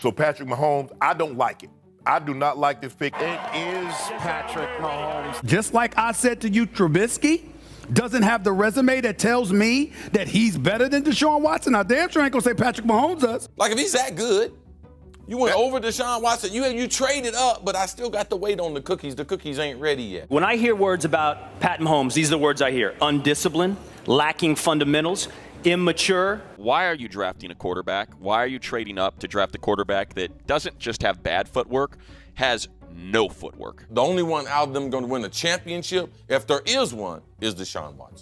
So Patrick Mahomes, I don't like it. I do not like this pick. It is Patrick Mahomes. Just like I said to you, Trubisky doesn't have the resume that tells me that he's better than Deshaun Watson. Now, damn sure ain't gonna say Patrick Mahomes does. Like, if he's that good, you went over Deshaun Watson. You traded up, but I still got to wait on the cookies. The cookies ain't ready yet. When I hear words about Pat Mahomes, these are the words I hear: undisciplined, lacking fundamentals, immature. Why are you drafting a quarterback? Why are you trading up to draft a quarterback that doesn't just have bad footwork, has no footwork? The only one out of them going to win a championship, if there is one, is Deshaun Watson.